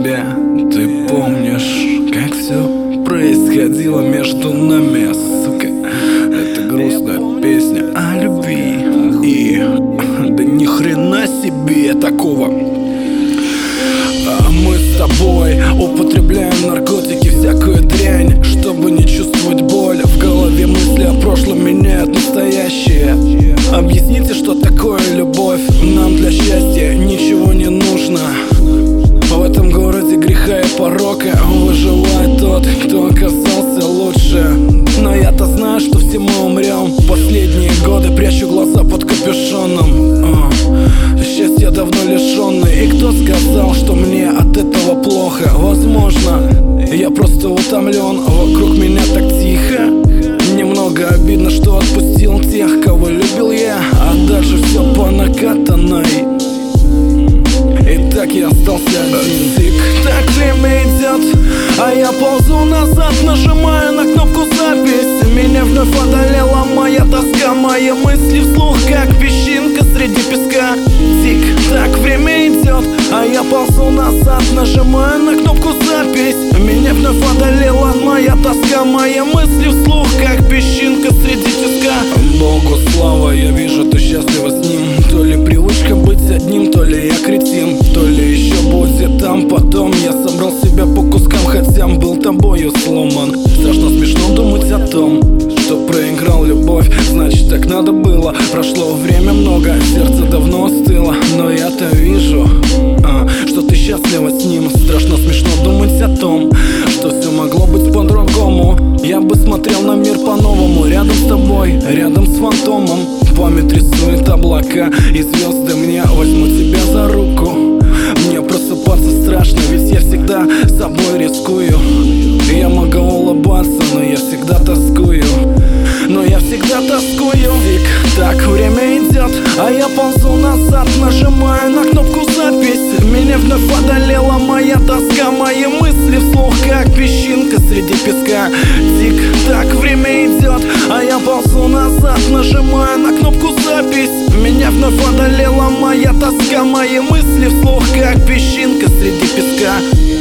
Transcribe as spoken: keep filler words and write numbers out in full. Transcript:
тебе. Ты помнишь, как все происходило между нами, сука? Это грустная песня о любви. И да ни хрена себе такого. А мы с тобой употребляем наркотики, всякую дрянь, чтобы не чувствовать боль. В голове мысли о прошлом меняют настоящее. Объясните, что такое любовь. Нам для счастья ничего не нужно. В этом городе греха и порока выживает тот, кто оказался лучше. Но я-то знаю, что все мы умрем. Последние годы прячу глаза под капюшоном. Счастья давно лишенный. И кто сказал, что мне от этого плохо? Возможно, я просто утомлен. Вокруг меня так тихо. Немного обидно, что отпустил тех, кого любил я. А дальше все по накатанной. И так я остался один. Тик-так, время идет, а я ползу назад, нажимаю на кнопку запись. Меня вновь одолела моя тоска, мои мысли вслух, как песчинка среди песка. Тик-так, время идет, а я ползу назад, нажимаю на кнопку запись. Меня вновь одолела моя тоска, мои мысли вслух, как песчинка среди песка. Богу слава, я вижу, ты счастлива с ним. То ли привычка быть одним, то ли я кретин, то ли еще будет там потом. Я собрал себя по кускам, хотя был тобою сломан. Страшно смешно думать о том, что проиграл любовь. Значит, так надо было. Прошло время много, сердце давно остыло. Но я-то вижу, а, что ты счастлива с ним. Страшно смешно думать о том, что все могло быть по-другому. Я бы смотрел на мир по-новому. Рядом с тобой, рядом с фантомом. Память рисует облака и звезды. Мне возьму тебя за руку. Мне просыпаться страшно, ведь я всегда собой рискую. Я могу улыбаться, но я всегда тоскую. Но я всегда тоскую. Тик-так, время идет, а я ползу назад, нажимаю на кнопку запись. Меня вновь одолела моя тоска, мои мысли вслух, как песчинка среди песка. Тик-так, время идет, а я ползу назад, нажимаю на кнопку запись. Меня вновь одолела моя тоска, мои мысли вслух, как песчинка среди песка.